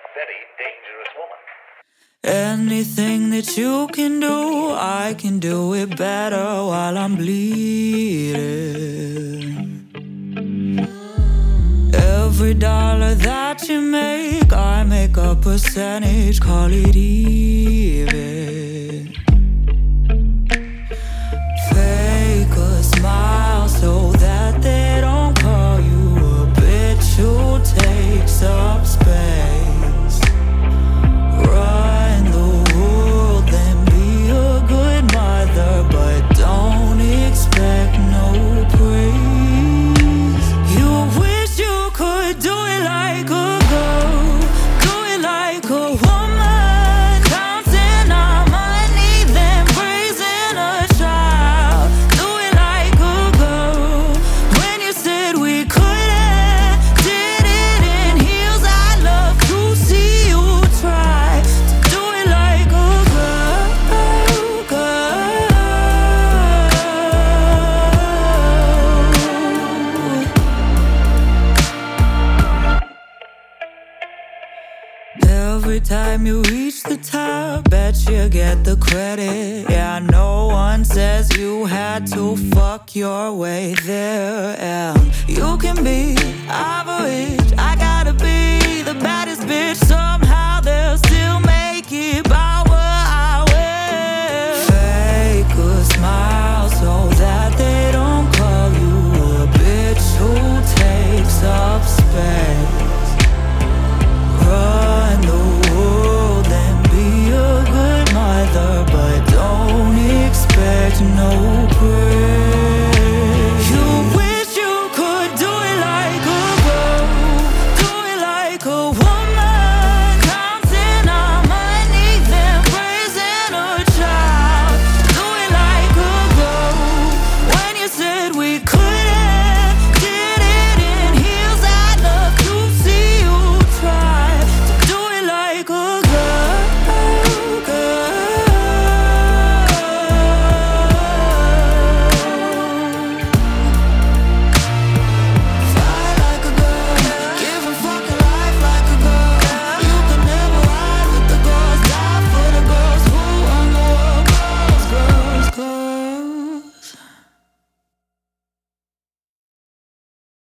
very dangerous woman. Anything that you can do, I can do it better while I'm bleeding. Every dollar that you make, I make a percentage, call it even. Fake a smile so that they don't call you a bitch who takes up space. Run the world, then be a good mother, but don't expect no praise. You wish you could do it like a girl, do it like a woman, counting our money, then raising a child. Do it like a girl, when you said we couldn't, did it in heels. I'd love to see you try to do it like a girl, girl. Every time you reach the top, bet you get the credit. Yeah, no one says you had to fuck your way there. And you can be